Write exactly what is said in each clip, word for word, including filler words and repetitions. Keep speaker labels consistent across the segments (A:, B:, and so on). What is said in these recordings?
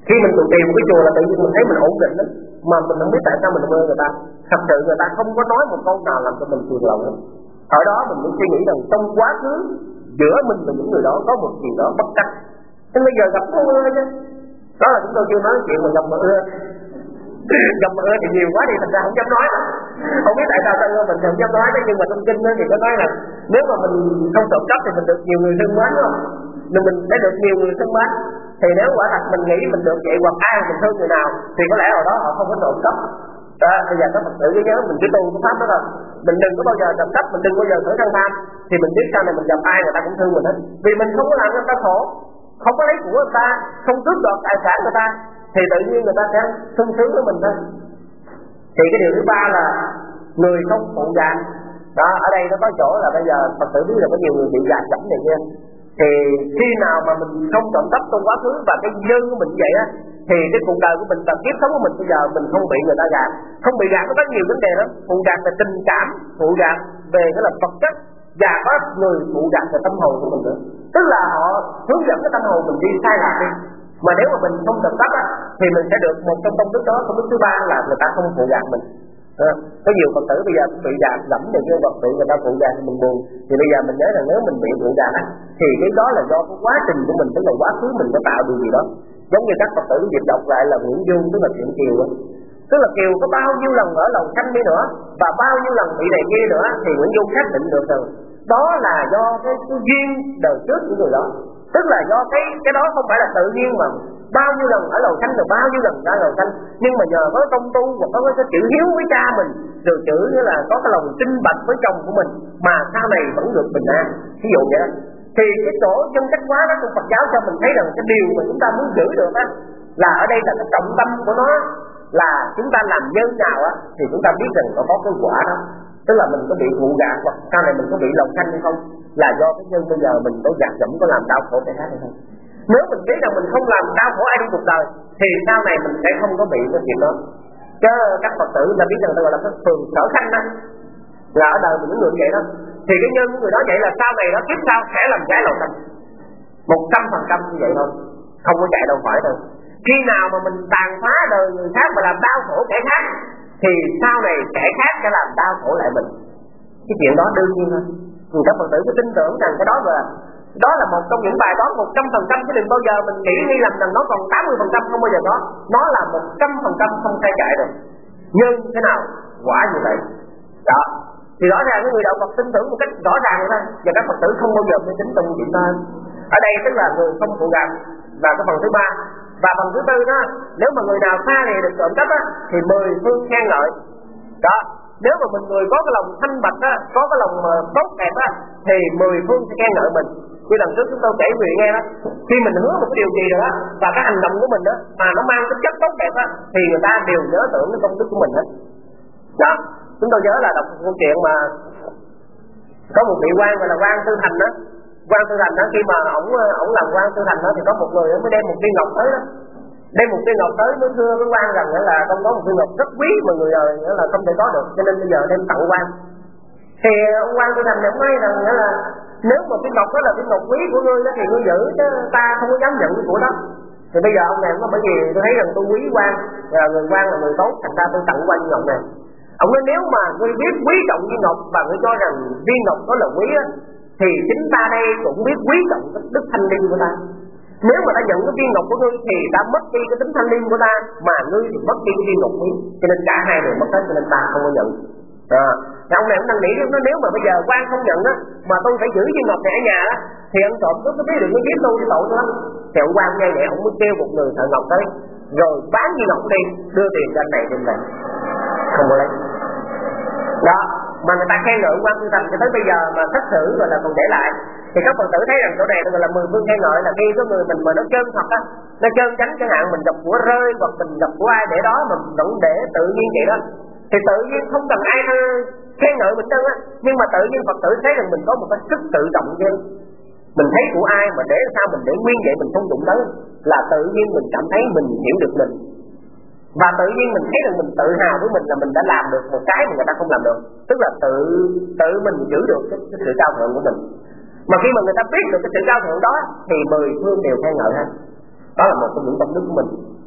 A: Khi mình trụ trì một cái chùa là tự nhiên mình thấy mình ổn định đó, mà mình không biết tại sao mình không ơn người ta. Thật sự người ta không có nói một câu nào làm cho mình phiền lòng hết. Ở đó mình mới suy nghĩ rằng trong quá khứ giữa mình và những người đó có một gì đó bất trắc. Thế bây giờ gặp có ưa chứ. Đó là chúng tôi chưa nói chuyện mà gặp mà ưa. Gặp mà ưa thì nhiều quá thì thành ra không dám nói. Không biết tại sao ta ưa mình không dám nói. Nhưng mà trong kinh thì có nói là nếu mà mình không trộm cắp thì mình được nhiều người thương mến, đúng không? Nên mình sẽ được nhiều người thương mến. Thì nếu quả thật mình nghĩ mình được vậy hoặc ai mình thương người nào thì có lẽ ở đó họ không có trộm cắp. Đó, bây giờ các Phật tử cứ nhớ mình cứ tu cái pháp đó rồi. Mình đừng có bao giờ trộm cắp, mình đừng bao giờ khởi tham tham. Thì mình biết sau này mình gặp ai người ta cũng thương mình hết. Vì mình không có làm cho người ta khổ, không có lấy của người ta, không cướp đoạt tài sản người ta, thì tự nhiên người ta sẽ sung sướng với mình thôi. Thì cái điều thứ ba là người không phụ gạt. Đó, ở đây nó có chỗ là bây giờ Phật tử biết là có nhiều người bị gạt dẫm này kia. Thì khi nào mà mình không trộm cắp trong quá khứ và cái duyên của mình vậy á, thì cái cuộc đời của mình và kiếp sống của mình bây giờ mình không bị người ta gạt. Không bị gạt nó có nhiều vấn đề lắm. Phụ gạt về tình cảm, phụ gạt về cái là vật chất, và có người phụ gạt về tâm hồn của mình nữa. Tức là họ hướng dẫn cái tâm hồn mình đi sai lạc đi. Mà nếu mà mình không trộm cắp á, thì mình sẽ được một trong công đức đó. Công đức thứ ba là người ta không phụ gạt mình. À, có nhiều Phật tử bây giờ cũng bị gạt dẫm về cái vật bị người ta phụ gạt mình buồn. Thì bây giờ mình nhớ rằng nếu mình bị phụ gạt á, thì cái đó là do cái quá trình của mình, tức là quá khứ mình có tạo điều gì đó. Giống như các Phật tử dịch đọc lại là Nguyễn Du, tức là chuyện Kiều đó. Tức là Kiều có bao nhiêu lần ở lòng sanh đi nữa và bao nhiêu lần bị này kia nữa, thì Nguyễn Du xác định được rằng đó là do cái, cái duyên đời trước của người đó. Tức là do cái cái đó không phải là tự nhiên mà bao nhiêu lần ở lầu xanh rồi bao nhiêu lần ra lầu xanh, nhưng mà nhờ có công tu hoặc có cái chữ hiếu với cha mình, rồi chữ như là có cái lòng tinh bạch với chồng của mình mà sau này vẫn được bình an. Ví dụ vậy đó. Thì cái chỗ chân cách quá đó của Phật giáo cho mình thấy rằng cái điều mà chúng ta muốn giữ được á, là ở đây là cái trọng tâm của nó là chúng ta làm nhân nào á thì chúng ta biết rằng nó có cái quả đó. Tức là mình có bị vụ gạt hoặc sau này mình có bị lòng xanh hay không, là do cái nhân bây giờ mình có gạt dẫm, có làm đau khổ người khác hay không. Nếu mình biết rằng mình không làm đau khổ ai trong cuộc đời thì sau này mình sẽ không có bị cái chuyện đó. Chứ các Phật tử ta biết rằng tôi gọi là cái phường sở khanh đó, là ở đời mình những người vậy đó. Thì cái nhân của người đó vậy là sau này đó kiếp sau sẽ làm trái lòng xanh một trăm phần trăm như vậy thôi, không có chạy đâu khỏi đâu. Khi nào mà mình tàn phá đời người khác mà làm đau khổ kẻ khác thì sau này kẻ khác sẽ làm đau khổ lại mình. Cái chuyện đó đương nhiên thôi. Người các Phật tử cứ tin tưởng rằng cái đó là đó là một trong những bài toán một trăm phần trăm, chứ đừng bao giờ mình nghĩ nghi lầm rằng nó còn tám mươi phần trăm, không bao giờ đó. Nó là một trăm phần trăm không sai chạy được. Nhưng thế nào quả như vậy đó, thì rõ ràng cái người đạo Phật tin tưởng một cách rõ ràng rồi đó, và các Phật tử không bao giờ phải tính trong chuyện đó. Ở đây tức là người không phụ gạt là cái phần thứ ba. Và phần thứ tư đó, nếu mà người nào xa này được trộm cắp á, thì mười phương khen ngợi đó. Nếu mà mình người có cái lòng thanh bạch á, có cái lòng tốt đẹp á, thì mười phương sẽ khen ngợi mình. Như lần trước chúng tôi kể chuyện nghe đó, khi mình hứa một cái điều gì rồi á, và cái hành động của mình á mà nó mang tính chất tốt đẹp á, thì người ta đều nhớ tưởng cái công đức của mình hết. Đó, chúng tôi nhớ là đọc một câu chuyện mà có một vị quan gọi là quan Tư Thành đó. Quan Tư Thành đó, khi mà ổng ổng làm quan Tư Thành đó, thì có một người mới đem một viên ngọc tới đó, đem một viên ngọc tới mới thưa với quan rằng là trong đó một viên ngọc rất quý mà người đời là không thể có được, cho nên bây giờ đem tặng quan. Thì ông quan Tư Thành cũng nói rằng là nếu mà viên ngọc đó là viên ngọc quý của ngươi đó thì ngươi giữ, chứ ta không có dám nhận cái của đó. Thì bây giờ ông này nó bởi vì tôi thấy rằng tôi quý quan, là người quan là người tốt, thành ra tôi tặng quan viên ngọc này. Ông nói nếu mà ngươi biết quý trọng viên ngọc và ngươi cho rằng viên ngọc đó là quý á, thì chính ta đây cũng biết quý trọng cái đức thanh linh của ta. Nếu mà ta nhận cái viên ngọc của ngươi thì ta mất đi cái tính thanh linh của ta, mà ngươi thì mất đi cái viên ngọc quý, cho nên cả hai đều mất hết, cho nên ta không có nhận. À, thì ông này cũng đang nghĩ nó nếu mà bây giờ quan không nhận á, mà tôi phải giữ viên ngọc này ở nhà á, thì ông trộm cướp cái biết đừng có giết tôi thì tội tôi lắm. Thì ông quan nghe vậy ông mới kêu một người thợ ngọc tới, rồi bán viên ngọc đi, đưa tiền cho anh này trên này, không có lấy. Đó, mà người ta khen ngợi quan Tư Thành cho tới bây giờ mà xét xử rồi là còn để lại. Thì các Phật tử thấy rằng chỗ này gọi là mười phương khen ngợi, là khi có người mình mà nó chân thật á, nó chân chánh chẳng hạn, mình gặp của rơi hoặc mình gặp của ai để đó mình vẫn để tự nhiên vậy đó, thì tự nhiên không cần ai khen ngợi mình chân á, nhưng mà tự nhiên Phật tử thấy rằng mình có một cái sức tự động chứ. Mình thấy của ai mà để sao mình để nguyên vậy mình không đụng tới, là tự nhiên mình cảm thấy mình hiểu được mình. Và tự nhiên mình thấy rằng mình tự hào với mình là mình đã làm được một cái mà người ta không làm được. Tức là tự tự mình giữ được cái, cái sự cao thượng của mình. Mà khi mà người ta biết được cái sự cao thượng đó thì mười phương đều khen ngợi ha. Đó là một trong những công đức của mình.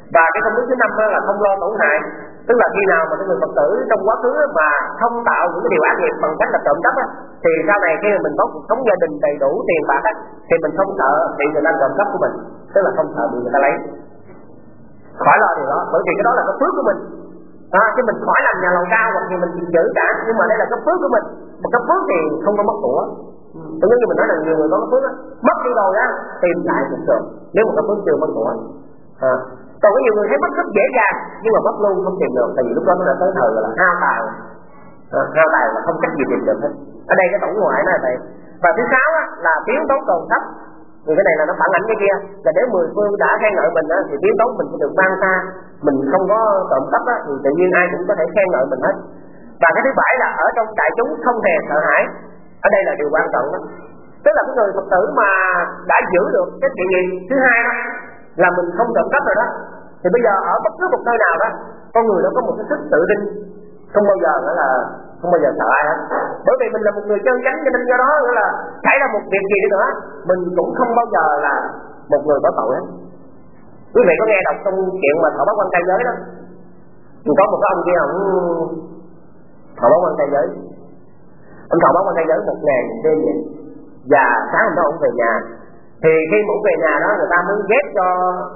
A: Và cái công đức thứ năm là không lo tổn hại, tức là khi nào mà cái người Phật tử trong quá khứ mà không tạo những cái điều ác nghiệp bằng cách là trộm cắp á, thì sau này khi mà mình có cuộc sống gia đình đầy đủ tiền bạc á, thì mình không sợ bị người ta trộm cắp của mình, tức là không sợ bị người ta lấy, khỏi lo điều đó, bởi vì cái đó là cái phước của mình. À, chứ mình khỏi làm nhà lầu cao hoặc gì mình giữ cả, nhưng mà đây là cái phước của mình, mà cái phước thì không có mất của. Tôi giống như mình nói là nhiều người có cái phước á, mất đi rồi á tìm lại cũng được, nếu mà cái phước chưa mất của. À, còn có nhiều người thấy mất rất dễ dàng nhưng mà mất luôn không tìm được, tại vì lúc đó nó đã tới thời là hao tài, à, hao tài là không cách gì tìm được hết. Ở đây cái tổng ngoại nó là vậy. Và thứ sáu á, là tiếng tấu tồn thấp. Thì cái này là nó phản ảnh cái kia, là nếu mười phương đã khen ngợi mình á, thì tiếng tấu mình sẽ được vang xa. Mình không có trộm cắp á, thì tự nhiên ai cũng có thể khen ngợi mình hết. Và cái thứ bảy là ở trong đại chúng không hề sợ hãi. Ở đây là điều quan trọng đó. Tức là cái người Phật tử mà đã giữ được cái chuyện gì thứ hai đó là mình không trộm cắp rồi đó, thì bây giờ ở bất cứ một nơi nào đó con người nó có một cái sức tự tin, không bao giờ nữa là không bao giờ sợ ai hết, bởi vì mình là một người chân chánh, cho nên do đó nữa là xảy ra một việc gì đi nữa mình cũng không bao giờ là một người có tội hết. Quý vị có nghe đọc trong chuyện mà thọ báo quan trai giới đó, thì có một cái ông kia ông thọ báo quan trai giới, ông thọ báo quan trai giới một ngàn đêm vậy, và sáng hôm đó ông về nhà, thì khi mà ông về nhà đó người ta muốn ghét cho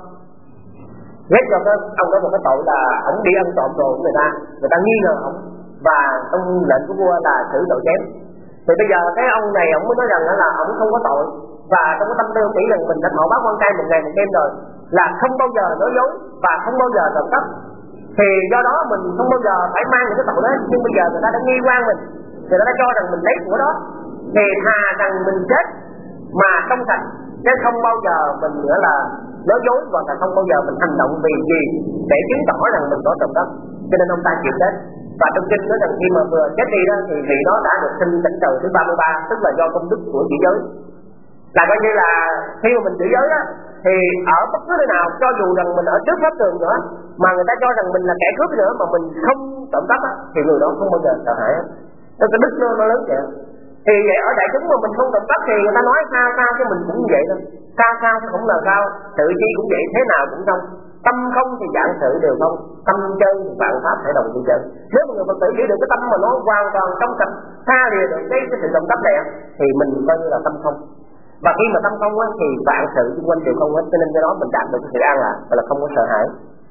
A: ghét cho cái ông đó một cái tội là ông đi ăn trộm đồ của người ta, người ta nghi ngờ ông và ông lệnh của vua là xử tội chém. Thì bây giờ cái ông này ông mới nói rằng là ông không có tội, và trong cái tâm tư nghĩ rằng mình đã thọ báo quan trai một ngày một đêm rồi, là không bao giờ nói dối và không bao giờ trộm cắp, thì do đó mình không bao giờ phải mang những cái tội đó. Nhưng bây giờ người ta đã nghi quan mình, người ta đã cho rằng mình lấy của đó, thì thà rằng mình chết mà trong sạch, chứ không bao giờ mình nữa là nói dối, và không bao giờ mình hành động vì gì để chứng tỏ rằng mình có trộm cắp. Cho nên ông ta chịu chết. Và trong kinh nói rằng khi mà vừa chết đi đó thì vị đó đã được sinh cảnh trời thứ ba mươi ba, tức là do công đức của chỉ giới. Là coi như là khi mà mình chỉ giới á, thì ở bất cứ nơi nào, cho dù rằng mình ở trước pháp tường nữa, mà người ta cho rằng mình là kẻ cướp nữa mà mình không trộm cắp á, thì người đó không bao giờ sợ hãi. Tức cái đức nó, nó lớn vậy. Thì vậy ở đại chúng mà mình không trộm cắp thì người ta nói sao sao chứ mình cũng vậy thôi, sao sao chứ cũng là sao, tự chi cũng vậy, thế nào cũng không. Tâm không thì dạng sự đều không, tâm chân thì vạn pháp phải đồng đi chân. Nếu mà người Phật tử giữ được cái tâm mà nó hoàn toàn trong sạch, xa lìa được cái, cái sự trộm cắp này thì mình coi như là tâm không. Và khi mà tâm không á, thì vạn sự xung quanh đều không hết, cho nên cái đó mình đạt được sự an lạc và là không có sợ hãi.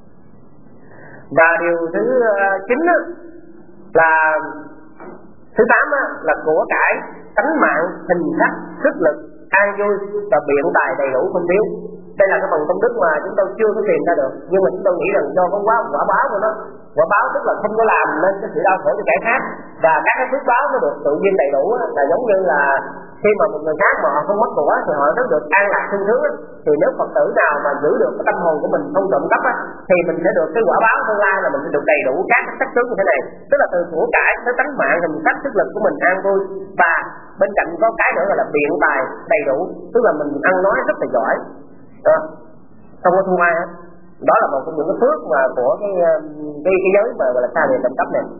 A: Và điều thứ chín á, là thứ tám á, là của cải, tánh mạng, hình sắc, sức lực, an vui và biện tài đầy đủ không thiếu. Đây là cái phần công đức mà chúng tôi chưa có tìm ra được, nhưng mà chúng tôi nghĩ rằng do có quá quả báo của nó, quả báo tức là không có làm nên cái sự đau khổ cho kẻ khác, và các cái phước báo nó được tự nhiên đầy đủ á, là giống như là khi mà một người khác mà họ không mất của thì họ rất được an lạc sung sướng á. Thì nếu Phật tử nào mà giữ được cái tâm hồn của mình không trộm cắp á, thì mình sẽ được cái quả báo tương lai là mình sẽ được đầy đủ các cái sắc tướng như thế này, tức là từ của cải tới tánh mạng, hình sắc, sức lực của mình an vui, và bên cạnh có cái nữa là biện tài đầy đủ, tức là mình ăn nói rất là giỏi, à, không có thua ai hết. Đó là một trong những cái phước mà của cái cái, cái giới mà gọi là xa lìa trộm cắp này.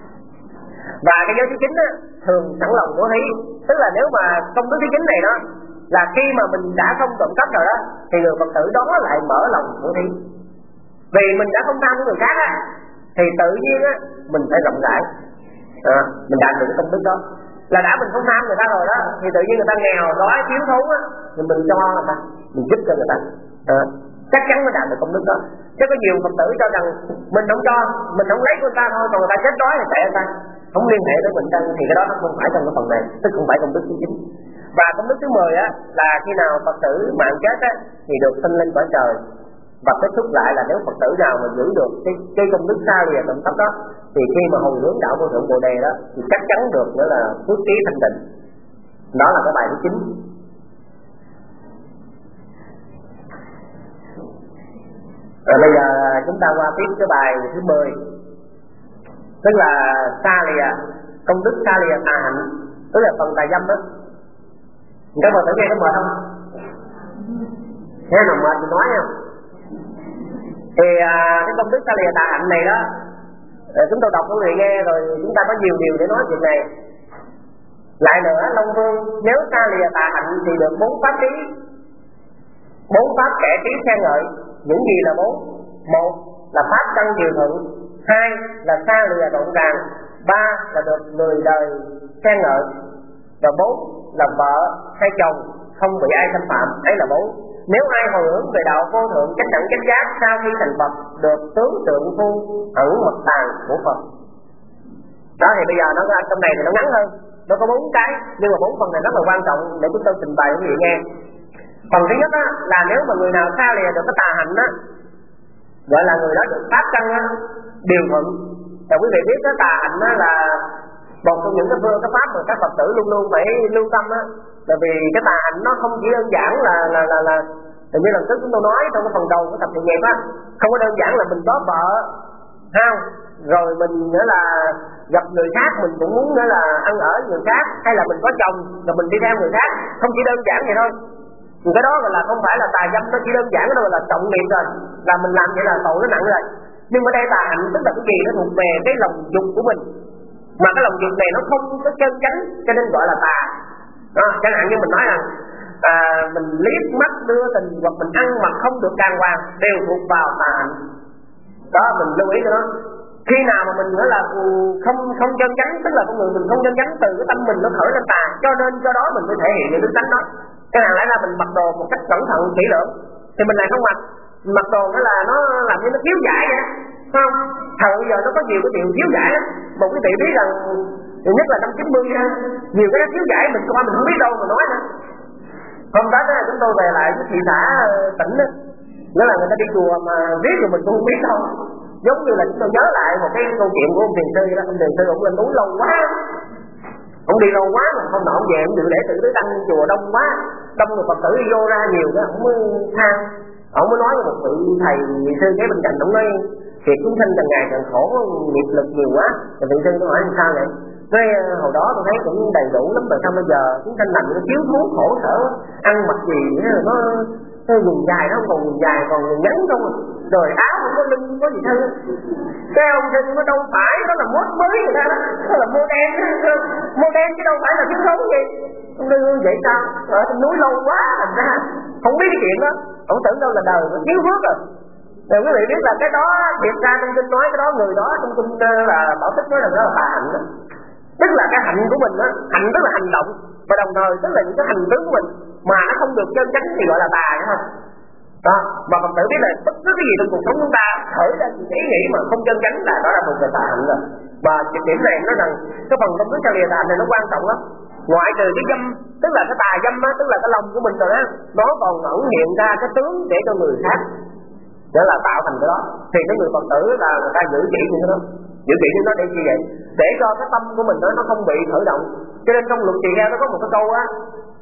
A: Và cái giới thứ chín á, thường sẵn lòng bố thí, tức là nếu mà công đức thứ chín này đó là khi mà mình đã không trộm cắp rồi đó, thì người Phật tử đó lại mở lòng bố thí, vì mình đã không tham của người khác á, thì tự nhiên á mình phải rộng rãi, à, mình đạt được cái công đức đó. Là đã mình không tham người ta rồi đó, thì tự nhiên người ta nghèo đói thiếu thốn á, thì mình cho người ta, mình giúp cho người ta, à, chắc chắn mới đạt được công đức đó. Chứ có nhiều Phật tử cho rằng mình không cho, mình không lấy của người ta thôi, còn người ta chết đói thì tệ người ta, không liên hệ tới mình chân, thì cái đó nó không phải trong cái phần này, tức không phải công đức thứ chín. Và công đức thứ mười á, là khi nào Phật tử mạng chết á, thì được sinh lên cõi trời. Và kết thúc lại là nếu Phật tử nào mà giữ được cái, cái công đức xa lìa trộm cắp đó, thì khi mà hồi hướng đạo vô thượng bồ đề đó, thì chắc chắn được nữa là phước trí thanh tịnh. Đó là cái bài thứ chín. Rồi bây giờ chúng ta qua tiếp cái bài thứ mười, tức là xa lìa công đức, xa lìa tà hạnh, tức là phần tà dâm đó. Các Phật tử nghe có mệt không? Nghe nào mệt thì nói không? Thì à, cái công đức xa lìa tà hạnh này đó, chúng tôi đọc cho quý vị nghe rồi chúng ta có nhiều điều để nói chuyện này. Lại nữa, Long Vương nếu xa lìa tà hạnh thì được bốn pháp trí, bốn pháp kẻ trí khen ngợi. Những gì là bốn? Một là pháp căn điều thuận, hai là xa lìa rộn ràng, ba là được người đời khen ngợi, và bốn là vợ hay chồng không bị ai xâm phạm. Ấy là bốn. Nếu ai hồi hướng về đạo vô thượng chánh đẳng chánh giác, sau khi thành Phật được tướng tượng phu ẩn mật tàng của Phật. Đó thì bây giờ nó trong này thì nó ngắn hơn, nó có bốn cái, nhưng mà bốn phần này rất là quan trọng để chúng tôi trình bày quý vị nghe. Phần thứ nhất á, là nếu mà người nào xa lìa được cái tà hạnh á, gọi là người đó được pháp căn á, điều thuận. Và quý vị biết cái tà hạnh á là một trong những cái phương cái pháp mà các Phật tử luôn luôn phải lưu tâm á, là vì cái tà hạnh nó không chỉ đơn giản là là là là tự như lần trước chúng tôi nói trong cái phần đầu của tập thiện nghiệp á, không có đơn giản là mình có vợ, không, rồi mình nữa là gặp người khác mình cũng muốn nữa là ăn ở người khác, hay là mình có chồng rồi mình đi theo người khác, không chỉ đơn giản vậy thôi. Cái đó gọi là không phải là tà dâm, nó chỉ đơn giản đó là trọng nghiệp rồi, là mình làm vậy là tội nó nặng rồi. Nhưng ở đây tà hạnh tức là cái gì, nó thuộc về cái lòng dục của mình, mà cái lòng dục này nó không có chân chánh, cho nên gọi là tà. Đó, chẳng hạn như mình nói rằng à, mình liếc mắt đưa tình hoặc mình ăn mặc không được đàng hoàng đều thuộc vào tà hạnh. Đó, mình lưu ý cho nó. Khi nào mà mình nói là không không chân chánh, tức là con người mình không chân chánh, từ cái tâm mình nó khởi lên tà, cho nên do đó mình mới thể hiện những đức tánh đó. Cái hàng lại là mình mặc đồ một cách cẩn thận kỹ lưỡng, thì mình lại không mặc. Mình mặc đồ nó là nó làm như nó thiếu giải vậy, không? Thời giờ nó có nhiều cái chuyện thiếu giải đó. Một cái vị biết rằng nhất là năm chín mươi ha, nhiều cái thiếu giải mình coi mình không biết đâu mà nói nữa. Hôm đó đó chúng tôi về lại cái thị xã tỉnh đó, nghĩa là người ta đi chùa mà viết rồi mình cũng không biết đâu. Giống như là chúng tôi nhớ lại một cái câu chuyện của ông thiền sư đó, ông thiền sư ông lên núi lâu quá, ông đi lâu quá mà không nọ ông về ông dự lễ tự tới tăng chùa đông quá, đông người Phật tử đi vô ra nhiều đó, ông mới than, ông mới nói với một vị thầy vị sư kế bên cạnh, ông nói thiệt chúng sinh càng ngày càng khổ, nghiệp lực nhiều quá. Thì vị sư tôi hỏi làm sao vậy? Nói hồi đó tôi thấy cũng đầy đủ lắm, mà sao bây giờ chúng sinh làm nó thiếu thốn khổ sở, ăn mặc gì nó nó quần dài, nó không còn quần dài còn quần ngắn không, rồi áo không có lưng không có gì hết. Cái ông sinh nó đâu phải đó là mốt mới người ta đó, đó là mô đen, mô đen chứ đâu phải là thiếu thốn gì. Ông đưa vậy sao? Ở trên núi lâu quá thành ra không biết cái chuyện đó, ông tưởng đâu là đời nó thiếu phước rồi. Rồi quý vị biết là cái đó thiệt ra trong kinh nói cái đó, người đó trong kinh là Bảo Tích nói là đó là tà hạnh đó. Tức là cái hạnh của mình á, hạnh tức là hành động, và đồng thời tức là những cái hành tướng của mình mà nó không được chân chánh thì gọi là tà, phải không? Đó, mà Phật tử biết là bất cứ cái gì trong cuộc sống chúng ta khởi ra những ý nghĩ mà không chân chánh là đó là một cái tà hạnh rồi. Và cái điểm này nói rằng cái phần công đức cho lìa tà này nó quan trọng lắm. Ngoại trừ cái dâm, tức là cái tà dâm á, tức là cái lòng của mình rồi á, nó còn ẩn hiện ra cái tướng để cho người khác, để là tạo thành cái đó. Thì cái người Phật tử là người ta giữ kỹ những cái đó, giữ kỹ những nó để như vậy, để cho cái tâm của mình đó nó không bị khởi động. Cho nên trong luật tỳ kheo nó có một cái câu á,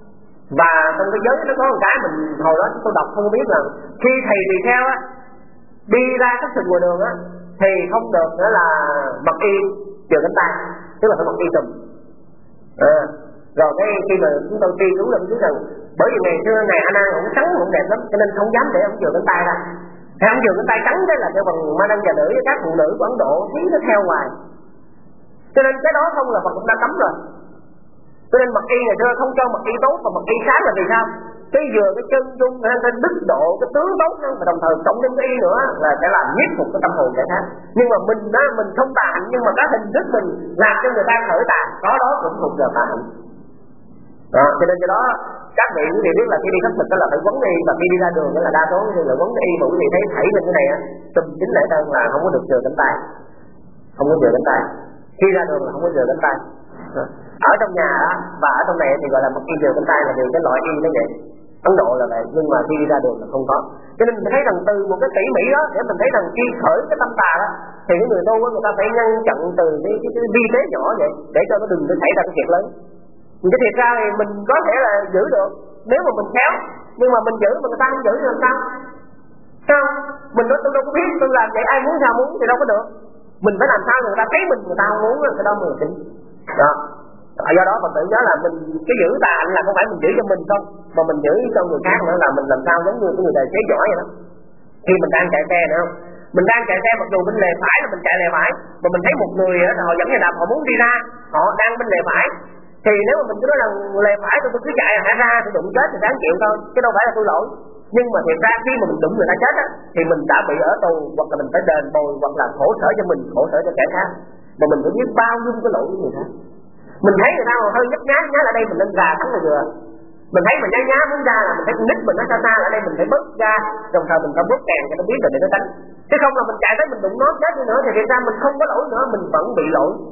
A: và trong cái giới nó có một cái mình hồi đó tôi đọc không biết là khi thầy tỳ kheo á đi ra các sừng ngoài đường á thì không được nữa là mặc y chừa cánh tay, tức là phải mặc y trùm. À, rồi cái khi mà chúng tôi tri cứu là biết rằng bởi vì ngày xưa ngày A Nan cũng trắng cũng đẹp lắm, cho nên không dám để ông chừa cánh tay ra. Thì ông chừa cánh tay trắng đấy là cái phần ma đăng già nữ với các phụ nữ của Ấn Độ khí nó theo ngoài, cho nên cái đó không là Phật cũng đã cấm rồi. Cho nên mặc y ngày xưa không cho mặc y tốt và mặc y sáng là vì sao? Cái vừa cái chân dung cái đức độ cái tướng tốt đó, và đồng thời cộng thêm cái y nữa là sẽ làm nhiếp phục cái tâm hồn kẻ khác. Nhưng mà mình đó mình không tà hạnh, nhưng mà cái hình thức mình làm cho người ta khởi tà, có đó cũng thuộc về tà hạnh. Đó, cho nên cái đó các vị quý vị biết là khi đi khất thực đó là phải quấn y, và khi đi ra đường đó là đa số là quấn y, mà quý vị thấy thảy lên cái này á, tùm chính lễ đơn là không có được chừa cánh tay, không có chừa cánh tay. Khi ra đường là không có chừa cánh tay. Ở trong nhà á, và ở trong này thì gọi là một y chừa cánh tay là vì cái loại y nó vậy. Ấn Độ là vậy, nhưng mà khi đi ra đường là không có. Cho nên mình thấy rằng từ một cái tỉ mỉ đó để mình thấy rằng khi khởi cái tâm tà đó thì cái người tu người ta phải ngăn chặn từ cái, cái, cái vi tế nhỏ vậy để cho nó đừng có xảy ra cái việc lớn. Cái thiệt ra thì mình có thể là giữ được nếu mà mình khéo, nhưng mà mình giữ mà người ta không giữ thì làm sao? Sao? Mình nói tôi đâu có biết, tôi làm vậy ai muốn sao muốn thì đâu có được. Mình phải làm sao người ta thấy mình, người ta không muốn cái đó mình tính. Đó. Do đó Phật tử nhớ là mình cái giữ tà hạnh là không phải mình giữ cho mình không, mà mình giữ cho người khác nữa, là mình làm sao giống như cái người tài xế giỏi vậy đó. Khi mình đang chạy xe nữa không? Mình đang chạy xe mặc dù bên lề phải là mình chạy lề phải, mà mình thấy một người họ dẫn xe đạp họ muốn đi ra, họ đang bên lề phải, thì nếu mà mình cứ nói là lề phải tôi, tôi cứ chạy hả ra tôi đụng chết thì đáng chịu thôi, chứ đâu phải là tôi lỗi. Nhưng mà thiệt ra khi mà mình đụng người ta chết á, thì mình đã bị ở tù, hoặc là mình phải đền bồi, hoặc là khổ sở cho mình, khổ sở cho kẻ khác. Mà mình phải biết bao dung cái lỗi của người khác. Mình thấy người ta mà hơi nhấp nhá, nhá lại đây mình lên gà thắng là vừa. Mình thấy mình nhá nhá muốn ra là mình thấy nít mình nó xa xa lại đây mình phải bớt ra, đồng thời mình phải bớt kèn cho nó biết rồi để nó đánh. Chứ không là mình chạy tới mình đụng nó chết đi nữa thì thực ra mình không có lỗi nữa, mình vẫn bị lỗi.